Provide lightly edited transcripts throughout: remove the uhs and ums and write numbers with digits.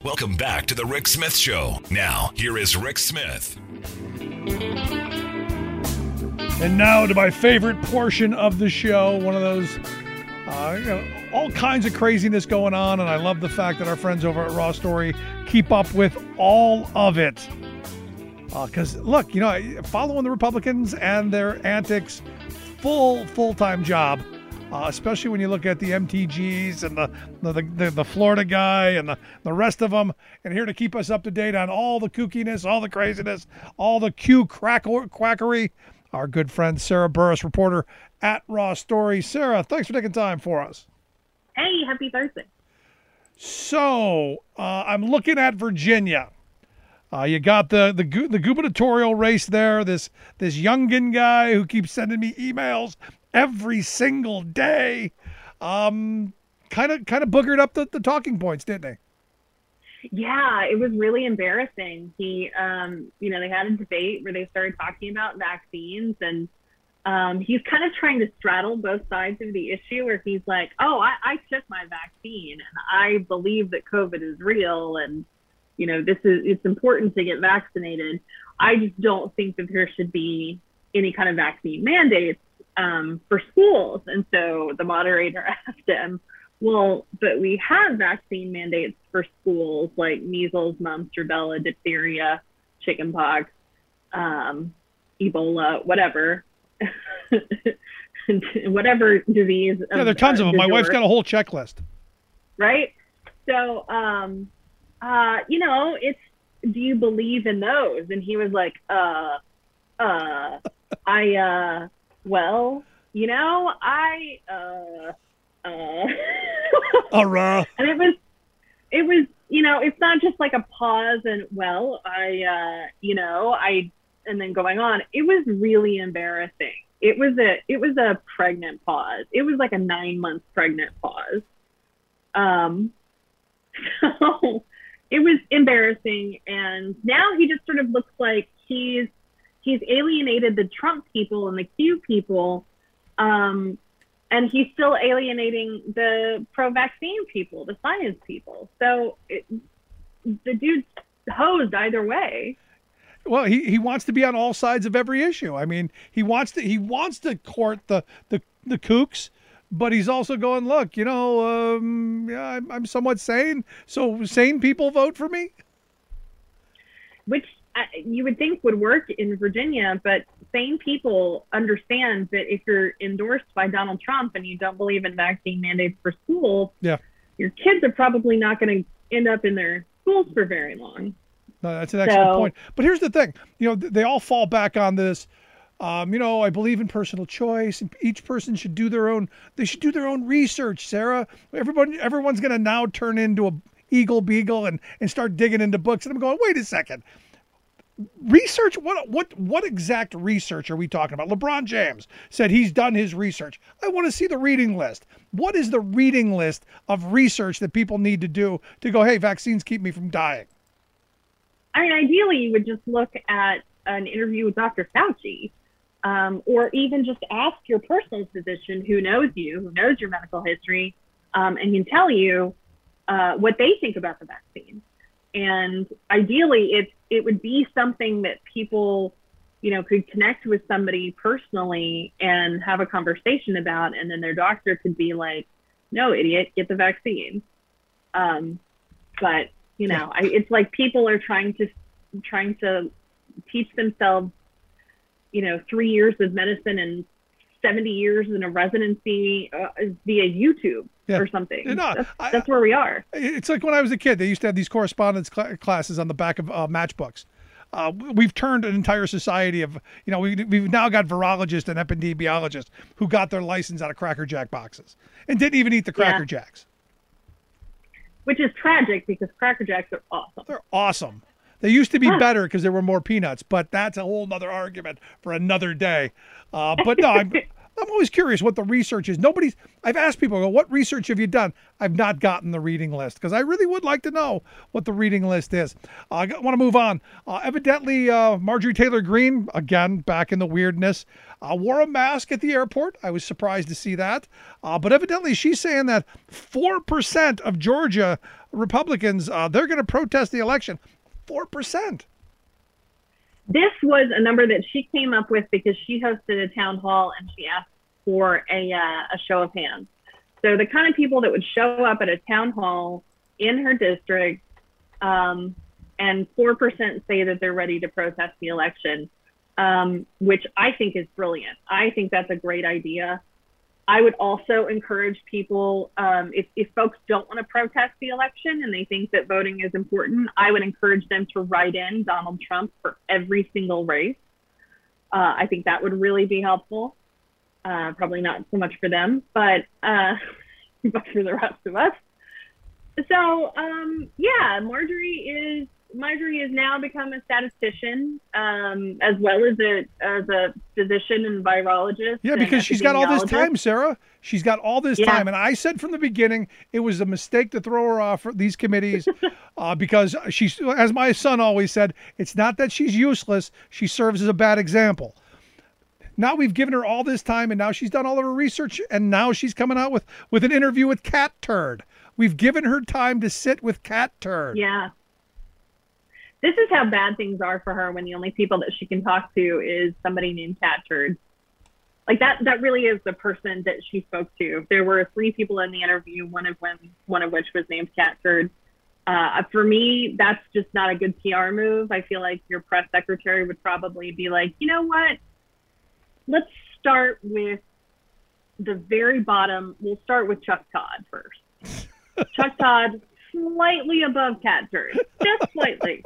Welcome back to the Rick Smith Show. Now, here is Rick Smith. And now to my favorite portion of the show, one of those, all kinds of craziness going on, and I love the fact that our friends over at Raw Story keep up with all of it. Because, look, following the Republicans and their antics, full-time job, especially when you look at the MTGs and the Florida guy and the rest of them, and here to keep us up to date on all the kookiness, all the craziness, all the quackery, our good friend Sarah Burris, reporter at Raw Story. Sarah, thanks for taking time for us. Hey, happy Thursday. So, I'm looking at Virginia. You got the gubernatorial race there. This Youngin guy who keeps sending me emails every single day. Kind of boogered up the talking points, didn't he? Yeah, it was really embarrassing. He, they had a debate where they started talking about vaccines, and he's kind of trying to straddle both sides of the issue, where he's like, oh, I took my vaccine and I believe that COVID is real, and it's important to get vaccinated. I just don't think that there should be any kind of vaccine mandates for schools. And so the moderator asked him, well, but we have vaccine mandates for schools like measles, mumps, rubella, diphtheria, chickenpox, Ebola, whatever, whatever disease. Yeah, there are tons of them. My wife's got a whole checklist. Right? So, it's, do you believe in those? And he was like, and it was, it's not just like a pause and, and then going on. It was really embarrassing. It was a pregnant pause. It was like a 9-month pregnant pause. So it was embarrassing. And now he just sort of looks like he's alienated the Trump people and the Q people. And he's still alienating the pro-vaccine people, the science people. So the dude's hosed either way. Well, he wants to be on all sides of every issue. I mean, he wants to court the kooks, but he's also going, look, I'm somewhat sane, so sane people vote for me. Which you would think would work in Virginia, but sane people understand that if you're endorsed by Donald Trump and you don't believe in vaccine mandates for schools, your kids are probably not going to end up in their schools for very long. No, that's an excellent point. But here's the thing, they all fall back on this. I believe in personal choice, and each person should do their own. They should do their own research, Sarah. Everyone's going to now turn into a Eagle Beagle and start digging into books. And I'm going, wait a second. Research? What exact research are we talking about? LeBron James said he's done his research. I want to see the reading list. What is the reading list of research that people need to do to go, hey, vaccines keep me from dying? I mean, ideally, you would just look at an interview with Dr. Fauci, or even just ask your personal physician who knows you, who knows your medical history, and can tell you what they think about the vaccine. And ideally, it would be something that people, could connect with somebody personally and have a conversation about, and then their doctor could be like, "No, idiot, get the vaccine." But it's like people are trying to teach themselves, 3 years of medicine and 70 years in a residency via YouTube or something. That's where we are. It's like when I was a kid, they used to have these correspondence classes on the back of matchbooks. We've turned an entire society of, we've now got virologists and epidemiologists who got their license out of Cracker Jack boxes and didn't even eat the Cracker Jacks. Which is tragic because Cracker Jacks are awesome. They're awesome. They used to be better because there were more peanuts, but that's a whole nother argument for another day. But no, I'm always curious what the research is. I've asked people, what research have you done? I've not gotten the reading list because I really would like to know what the reading list is. I want to move on. Evidently, Marjorie Taylor Greene, again, back in the weirdness, wore a mask at the airport. I was surprised to see that. But evidently, she's saying that 4% of Georgia Republicans, they're going to protest the election. 4%. This was a number that she came up with because she hosted a town hall and she asked for a show of hands. So the kind of people that would show up at a town hall in her district, and 4% say that they're ready to protest the election, which I think is brilliant. I think that's a great idea. I would also encourage people, if folks don't want to protest the election and they think that voting is important, I would encourage them to write in Donald Trump for every single race. I think that would really be helpful. Probably not so much for them, but for the rest of us. So, yeah, Marjorie has now become a statistician, as well as a physician and virologist. Yeah, because she's got all this time, Sarah. She's got all this time. And I said from the beginning, it was a mistake to throw her off these committees because she's, as my son always said, it's not that she's useless. She serves as a bad example. Now we've given her all this time, and now she's done all of her research, and now she's coming out with an interview with Cat Turd. We've given her time to sit with Cat Turd. Yeah. This is how bad things are for her when the only people that she can talk to is somebody named Cat Turd. Like that really is the person that she spoke to. There were 3 people in the interview, one of which was named Cat Turd. For me, that's just not a good PR move. I feel like your press secretary would probably be like, you know what? Let's start with the very bottom. We'll start with Chuck Todd first. Chuck Todd, slightly above Cat Turd, just slightly.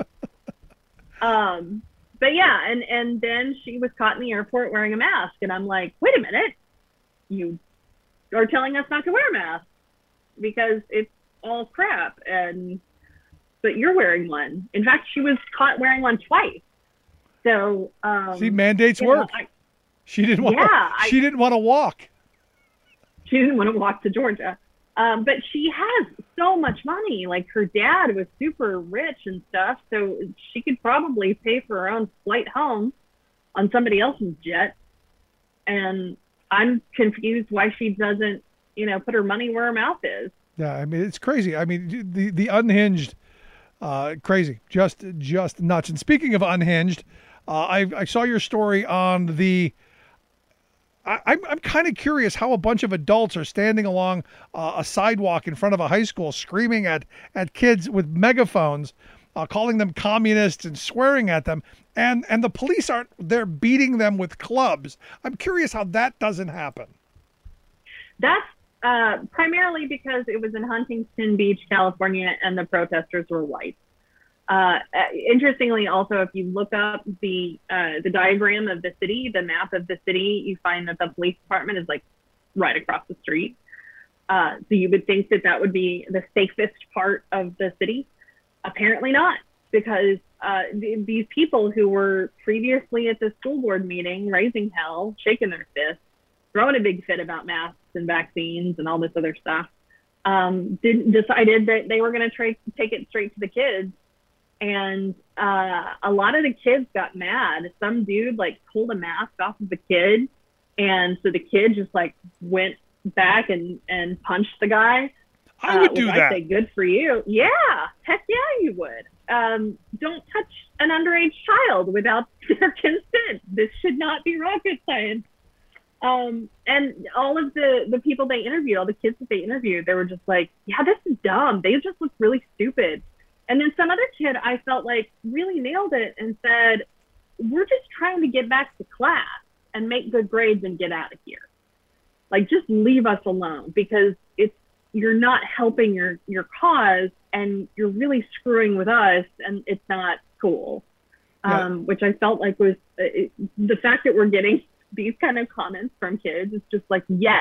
But yeah, and then she was caught in the airport wearing a mask, and I'm like, wait a minute, you are telling us not to wear a mask because it's all crap, but you're wearing one. In fact, she was caught wearing one twice. So see, mandates work. She didn't want. Yeah, she didn't want to walk. She didn't want to walk to Georgia. But she has so much money. Like her dad was super rich and stuff, so she could probably pay for her own flight home on somebody else's jet. And I'm confused why she doesn't, put her money where her mouth is. Yeah, I mean, it's crazy. I mean, the unhinged, crazy, just nuts. And speaking of unhinged, I saw your story on the. I'm kind of curious how a bunch of adults are standing along a sidewalk in front of a high school screaming at kids with megaphones, calling them communists and swearing at them. And the police aren't there beating them with clubs. I'm curious how that doesn't happen. That's primarily because it was in Huntington Beach, California, and the protesters were white. Interestingly, also, if you look up the diagram of the city, the map of the city, you find that the police department is like right across the street. So you would think that would be the safest part of the city. Apparently not, because these people who were previously at the school board meeting, raising hell, shaking their fists, throwing a big fit about masks and vaccines and all this other stuff, decided that they were going to take it straight to the kids. And a lot of the kids got mad. Some dude pulled a mask off of the kid, and so the kid just went back and punched the guy. I would do that. I say good for you. Yeah, heck yeah, you would. Don't touch an underage child without their consent. This should not be rocket science. And all of the people they interviewed, all the kids that they interviewed, they were just like, yeah, this is dumb. They just look really stupid. And then some other kid I felt like really nailed it and said, we're just trying to get back to class and make good grades and get out of here. Just leave us alone, because you're not helping your cause, and you're really screwing with us, and it's not cool. Yeah. Which I felt like was the fact that we're getting these kind of comments from kids. It's just like, yes,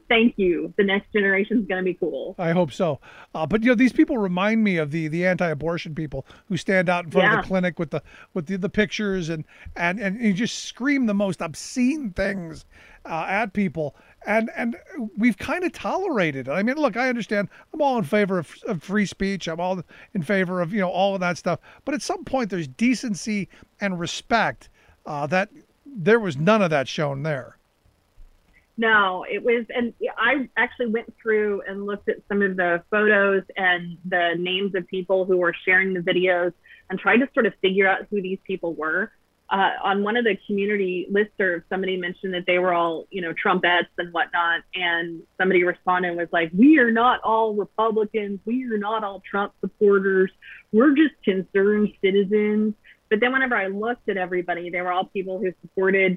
thank you. The next generation's going to be cool. I hope so. But these people remind me of the anti-abortion people who stand out in front of the clinic with the pictures and you just scream the most obscene things at people. And we've kind of tolerated it. I mean, look, I understand. I'm all in favor of free speech. I'm all in favor of all of that stuff. But at some point, there's decency and respect. That there was none of that shown there. No, it was, and I actually went through and looked at some of the photos and the names of people who were sharing the videos and tried to sort of figure out who these people were. On one of the community listservs, somebody mentioned that they were all, Trumpettes and whatnot. And somebody responded was like, we are not all Republicans. We are not all Trump supporters. We're just concerned citizens. But then whenever I looked at everybody, they were all people who supported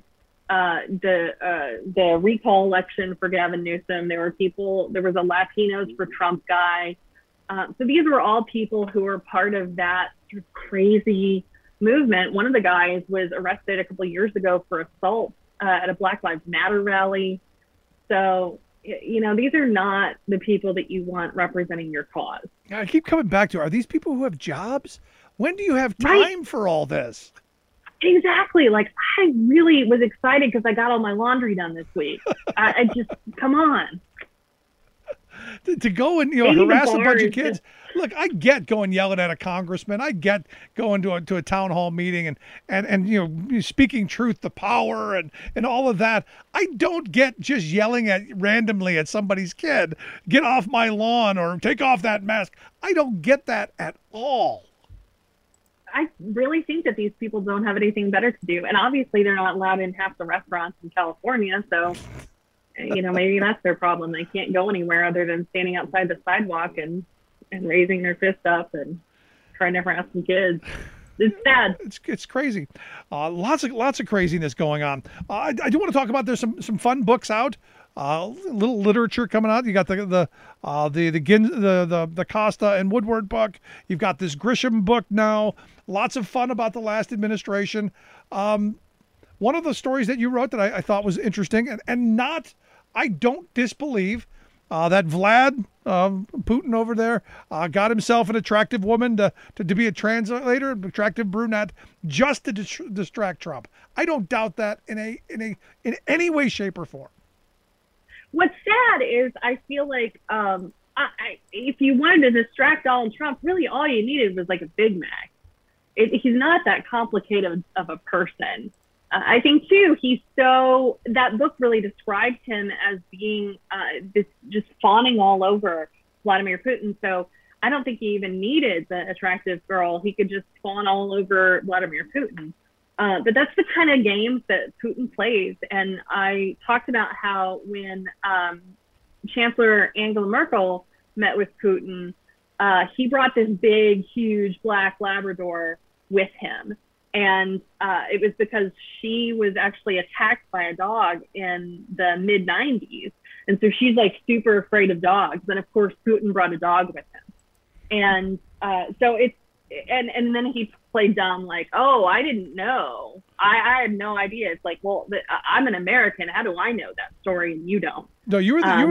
the recall election for Gavin Newsom. There was a Latinos for Trump guy. So these were all people who were part of that sort of crazy movement. One of the guys was arrested a couple of years ago for assault at a Black Lives Matter rally. So, these are not the people that you want representing your cause. I keep coming back to, are these people who have jobs? When do you have time for all this? Exactly. Like, I really was excited because I got all my laundry done this week. I just, come on. To go and harass a bunch of kids. Look, I get going yelling at a congressman. I get going to a town hall meeting and speaking truth to power and all of that. I don't get just yelling randomly at somebody's kid, get off my lawn or take off that mask. I don't get that at all. I really think that these people don't have anything better to do. And obviously they're not allowed in half the restaurants in California. So, maybe that's their problem. They can't go anywhere other than standing outside the sidewalk and raising their fist up and trying to harass some kids. It's sad. It's crazy. Lots of craziness going on. I do want to talk about, there's some fun books out. Little literature coming out. You got the Costa and Woodward book. You've got this Grisham book now. Lots of fun about the last administration. One of the stories that you wrote that I thought was interesting, I don't disbelieve that Vlad Putin over there got himself an attractive woman to be a translator, an attractive brunette, just to distract Trump. I don't doubt that in any way, shape, or form. What's sad is I feel like if you wanted to distract Donald Trump, really all you needed was like a Big Mac. He's not that complicated of a person. I think too, that book really described him as being this just fawning all over Vladimir Putin. So I don't think he even needed the attractive girl. He could just fawn all over Vladimir Putin. But that's the kind of games that Putin plays. And I talked about how when Chancellor Angela Merkel met with Putin, he brought this big, huge black Labrador with him. And it was because she was actually attacked by a dog in the mid-90s. And so she's like super afraid of dogs. And of course, Putin brought a dog with him. And so and then he played dumb, like, oh, I didn't know. I had no idea. It's like, well, I'm an American. How do I know that story and you don't? No, you're a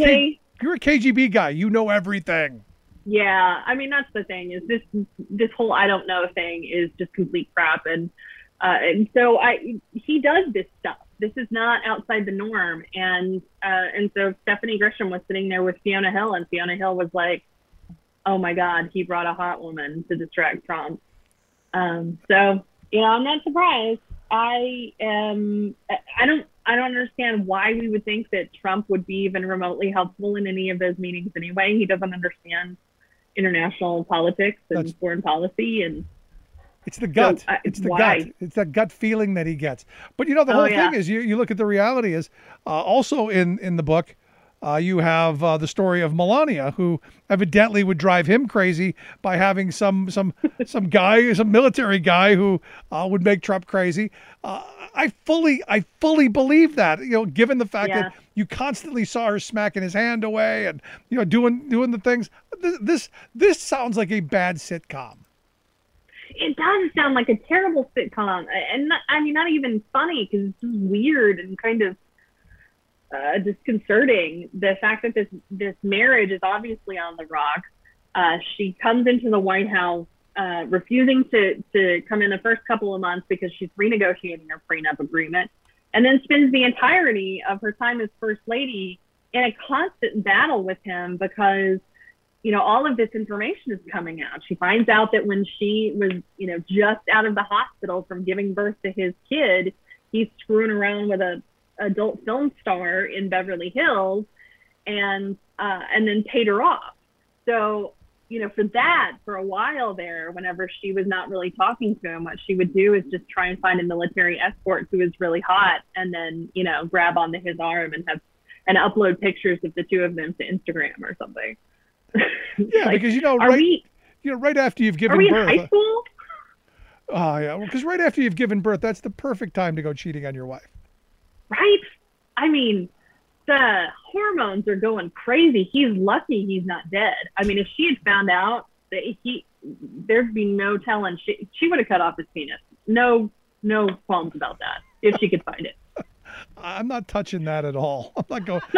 KGB guy. You know everything. Yeah, I mean, that's the thing, is this whole I don't know thing is just complete crap. And so he does this stuff. This is not outside the norm. And so Stephanie Grisham was sitting there with Fiona Hill, and Fiona Hill was like, oh my God, he brought a hot woman to distract Trump. So, I'm not surprised. I don't understand why we would think that Trump would be even remotely helpful in any of those meetings anyway. He doesn't understand international politics and foreign policy, and it's the gut. So, it's the why? gut. It's that gut feeling that he gets. But the whole thing is, you look at the reality is also in the book. You have the story of Melania, who evidently would drive him crazy by having some military guy who would make Trump crazy. I fully believe that, given the fact that you constantly saw her smacking his hand away and doing the things. This sounds like a bad sitcom. It does sound like a terrible sitcom, and not even funny, because it's just weird and kind of. disconcerting. The fact that this marriage is obviously on the rocks. She comes into the White House refusing to come in the first couple of months because she's renegotiating her prenup agreement, and then spends the entirety of her time as First Lady in a constant battle with him because, all of this information is coming out. She finds out that when she was, just out of the hospital from giving birth to his kid, he's screwing around with a adult film star in Beverly Hills, and then paid her off. So, for a while there, whenever she was not really talking to him, what she would do is just try and find a military escort who was really hot, and then, grab onto his arm and upload pictures of the two of them to Instagram or something. Yeah, because right after you've given birth. Are we in high school? Oh yeah, because right after you've given birth, that's the perfect time to go cheating on your wife. Right? I mean, the hormones are going crazy. He's lucky he's not dead. I mean, if she had found out that there'd be no telling. She would have cut off his penis. No qualms about that if she could find it. I'm not touching that at all. I'm not going.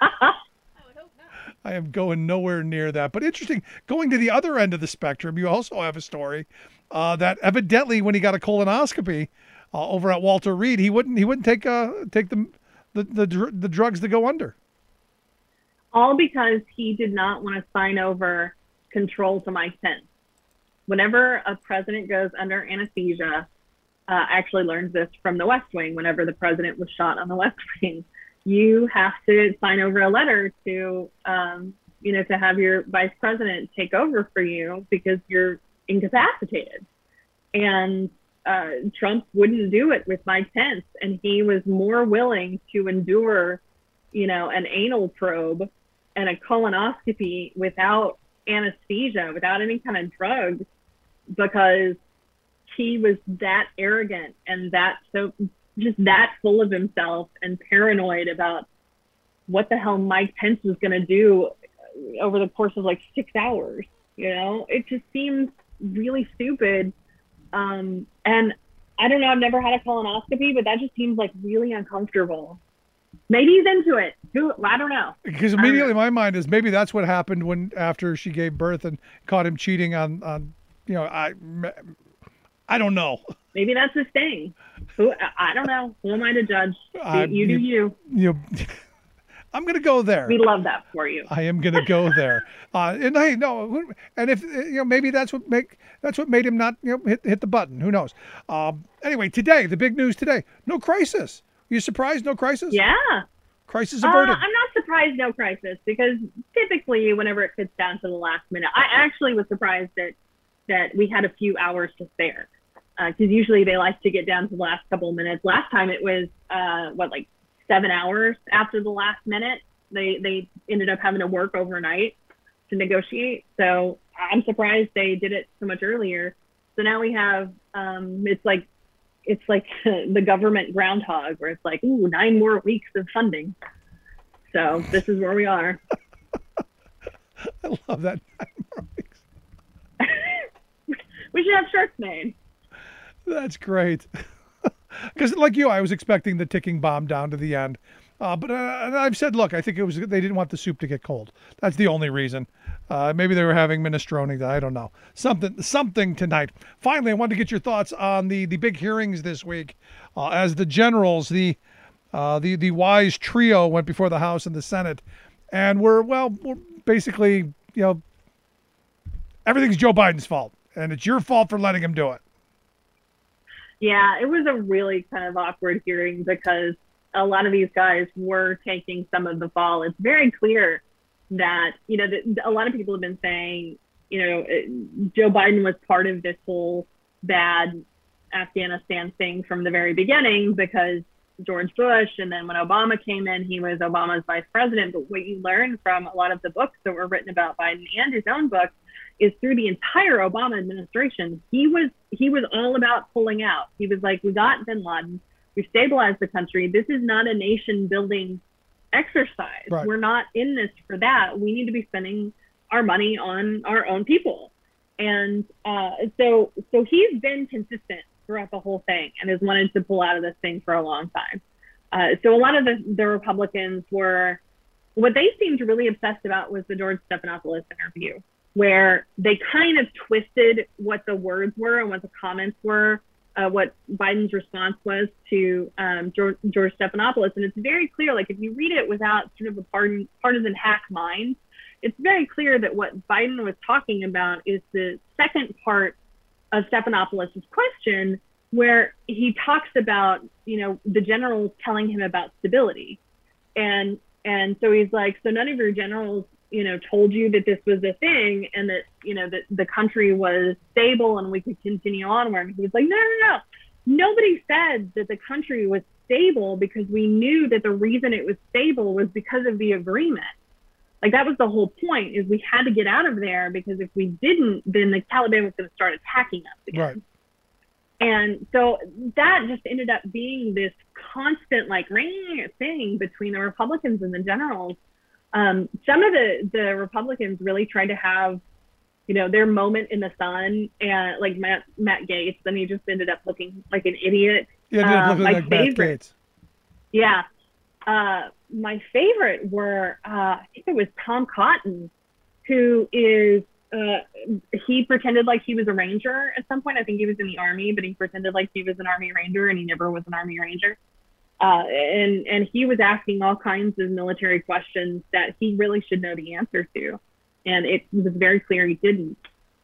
I am going nowhere near that. But interesting, going to the other end of the spectrum, you also have a story that evidently when he got a colonoscopy over at Walter Reed, he wouldn't take the drugs to go under. All because he did not want to sign over control to Mike Pence. Whenever a president goes under anesthesia, I actually learned this from the West Wing. Whenever the president was shot on the West Wing, you have to sign over a letter to have your vice president take over for you because you're incapacitated. And Trump wouldn't do it with Mike Pence, and he was more willing to endure, an anal probe and a colonoscopy without anesthesia, without any kind of drugs, because he was that arrogant and just that full of himself and paranoid about what the hell Mike Pence was going to do over the course of like 6 hours. It just seems really stupid. And I don't know, I've never had a colonoscopy, but that just seems like really uncomfortable. Maybe he's into it. I don't know. Because immediately my mind is maybe that's what happened after she gave birth and caught him cheating on I don't know. Maybe that's his thing. I don't know. Who am I to judge? You do you. I'm going to go there. We love that for you. I am going to go there. And hey, no, and if maybe that's what made him not hit the button. Who knows? Anyway, today the big news today: no crisis. You surprised? No crisis? Yeah. Crisis averted. I'm not surprised. No crisis, because typically whenever it gets down to the last minute, I actually was surprised that we had a few hours to spare. Because usually they like to get down to the last couple of minutes. Last time it was like 7 hours after the last minute. They ended up having to work overnight to negotiate. So I'm surprised they did it so much earlier. So now we have it's like the government groundhog, where it's like, 9 more weeks of funding. So this is where we are. I love that. 9 more weeks. We should have shirts made. That's great. Because like you, I was expecting the ticking bomb down to the end. But I've said, look, I think they didn't want the soup to get cold. That's the only reason. Maybe they were having minestrone. I don't know. Something tonight. Finally, I wanted to get your thoughts on the big hearings this week. As the generals, the wise trio went before the House and the Senate. And we're basically, everything's Joe Biden's fault. And it's your fault for letting him do it. Yeah, it was a really kind of awkward hearing because a lot of these guys were taking some of the fall. It's very clear that, a lot of people have been saying, Joe Biden was part of this whole bad Afghanistan thing from the very beginning, because George Bush, and then when Obama came in, he was Obama's vice president. But what you learn from a lot of the books that were written about Biden and his own book is through the entire Obama administration, he was all about pulling out. He was like, we got bin Laden, we stabilized the country. This is not a nation building exercise. Right. We're not in this for that. We need to be spending our money on our own people. And so he's been consistent throughout the whole thing and has wanted to pull out of this thing for a long time. So a lot of the Republicans were, what they seemed really obsessed about was the George Stephanopoulos interview, where they kind of twisted what the words were and what the comments were, what Biden's response was to George Stephanopoulos. And it's very clear, like if you read it without sort of a partisan hack mind, it's very clear that what Biden was talking about is the second part of Stephanopoulos' question, where he talks about, the generals telling him about stability. And so he's like, so none of your generals, told you that this was a thing and that, that the country was stable and we could continue onward. And he was like, no. Nobody said that the country was stable because we knew that the reason it was stable was because of the agreement. Like that was the whole point, is we had to get out of there because if we didn't, then the Taliban was going to start attacking us again. Right. And so that just ended up being this constant like ring thing between the Republicans and the generals. Some of the Republicans really tried to have, their moment in the sun, and like Matt Gaetz, and he just ended up looking like an idiot. Yeah, looking like Matt Gaetz. Yeah. My favorite were, I think it was Tom Cotton, who is, he pretended like he was a ranger at some point. I think he was in the Army, but he pretended like he was an Army Ranger, and he never was an Army Ranger. And he was asking all kinds of military questions that he really should know the answer to. And it was very clear he didn't.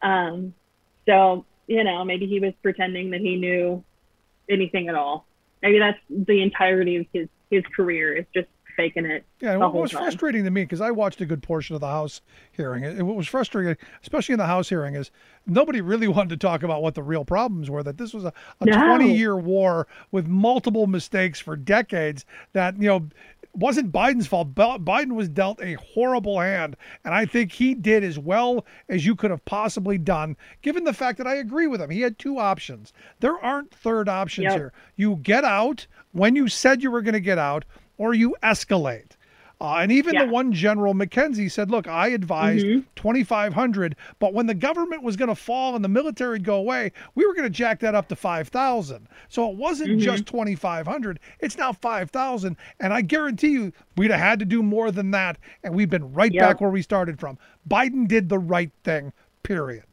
So, maybe he was pretending that he knew anything at all. Maybe that's the entirety of his career, is just faking it. Yeah, what was frustrating to me, because I watched a good portion of the House hearing, what was frustrating, especially in the House hearing, is nobody really wanted to talk about what the real problems were, that this was a 20-year war with multiple mistakes for decades that, wasn't Biden's fault. Biden was dealt a horrible hand, and I think he did as well as you could have possibly done, given the fact that I agree with him. He had two options. There aren't third options here. You get out when you said you were going to get out, or you escalate. And even the one General McKenzie said, look, I advised 2,500, but when the government was going to fall and the military would go away, we were going to jack that up to 5,000. So it wasn't just 2,500. It's now 5,000. And I guarantee you we'd have had to do more than that. And we've been right back where we started from. Biden did the right thing, period.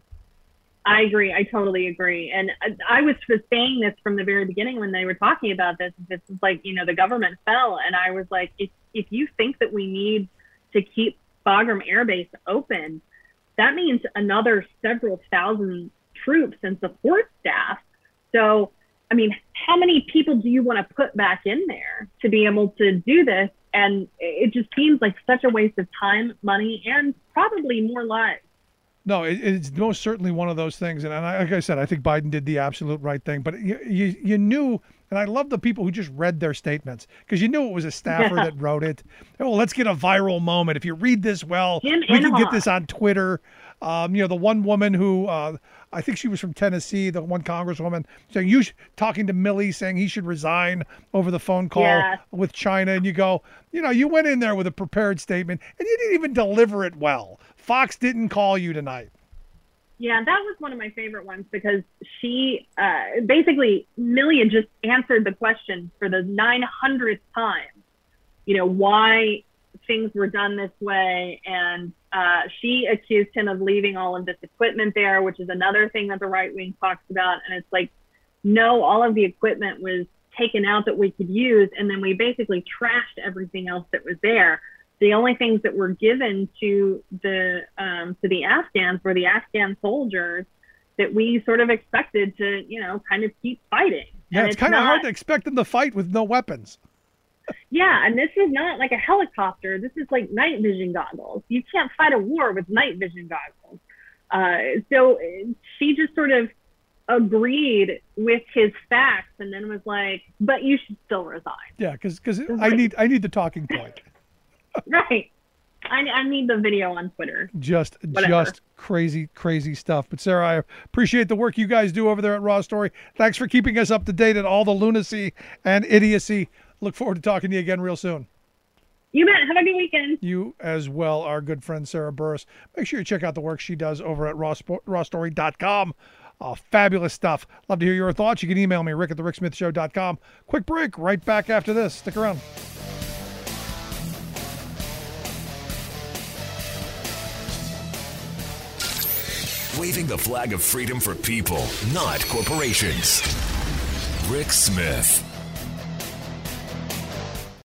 I agree. I totally agree. And I was saying this from the very beginning when they were talking about this. This is like, the government fell. And I was like, if you think that we need to keep Bagram Air Base open, that means another several thousand troops and support staff. So, I mean, how many people do you want to put back in there to be able to do this? And it just seems like such a waste of time, money, and probably more lives. No, it's most certainly one of those things. And like I said, I think Biden did the absolute right thing. But you knew, and I love the people who just read their statements, because you knew it was a staffer that wrote it. Oh, let's get a viral moment. If you read this well, we can get this on Twitter. The one woman who, I think she was from Tennessee, the one congresswoman, saying talking to Milley, saying he should resign over the phone call with China. And you go, you went in there with a prepared statement and you didn't even deliver it well. Fox didn't call you tonight. Yeah, that was one of my favorite ones, because she basically, Milley had just answered the question for the 900th time, why things were done this way. And she accused him of leaving all of this equipment there, which is another thing that the right wing talks about. And it's like, no, all of the equipment was taken out that we could use. And then we basically trashed everything else that was there. The only things that were given to the Afghans were the Afghan soldiers that we sort of expected to, kind of keep fighting. Yeah, it's kind of hard to expect them to fight with no weapons. Yeah, and this is not like a helicopter. This is like night vision goggles. You can't fight a war with night vision goggles. So she just sort of agreed with his facts, and then was like, "But you should still resign." Yeah, because I need the talking point. Right. I need the video on Twitter. Just crazy stuff. But Sarah, I appreciate the work you guys do over there at Raw Story. Thanks for keeping us up to date on all the lunacy and idiocy. Look forward to talking to you again real soon. You bet. Have a good weekend. You as well, our good friend Sarah Burris. Make sure you check out the work she does over at rawstory.com. Fabulous stuff. Love to hear your thoughts. You can email me, rick@thericksmithshow.com. Quick break right back after this. Stick around. Waving the flag of freedom for people, not corporations. Rick Smith.